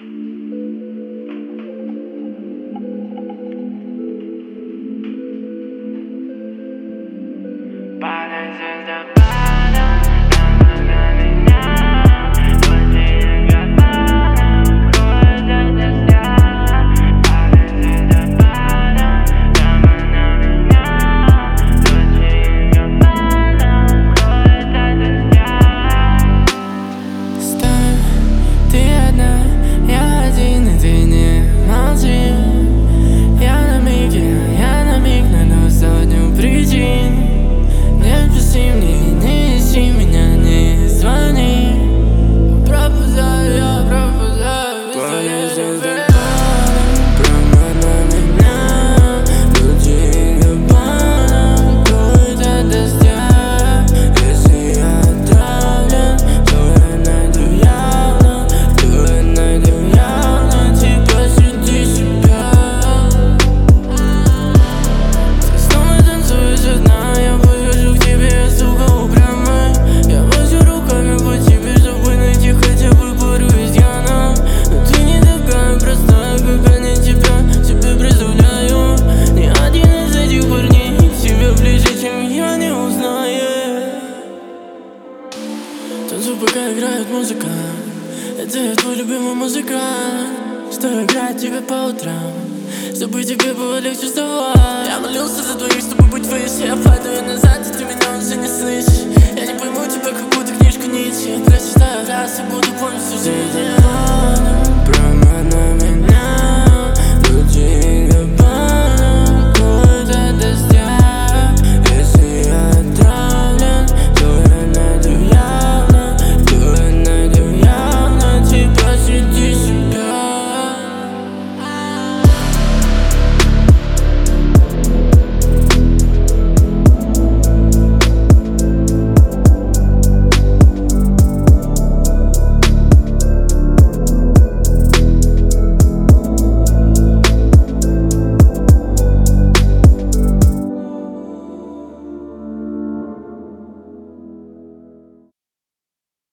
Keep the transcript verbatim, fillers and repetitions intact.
Падай, звездопадом прямо на меня. Будильник падом, кроет от дождя. Падай, звездопадом прямо на меня. Будильник падом, кроет от дождя. Стой, ты одна, я один, и ты не молчи. Я на миг, я на миг найду сотню причин. Не пиши мне, не ищи меня, не звони. Пропадаю, я пропадаю, твоя звездопадом прямо на меня. Будильник падом, кроет от дождя. Если я отравлен, то я найду явно, то я найду явно тебя среди себя. Ты снова танцуешь одна, я подхожу к тебе, сука, упрямая. Я вожу руками по тебе, чтобы найти хотя бы пару изъянов. Но ты не такая простая, как они тебя себе представляю. Ни один из этих парней тебя ближе, чем я, не узнает. Танцуй, пока играет музыка. Это я твой любимый музыкант. Что играет тебе по утрам, чтобы тебе было легче вставать. Я молился за двоих, чтобы быть выше. Я падаю назад, и ты меня уже не слышишь. Я не пойму тебя, как будто книжку Ницше. Прочитаю раз и буду помнить всю жизнь.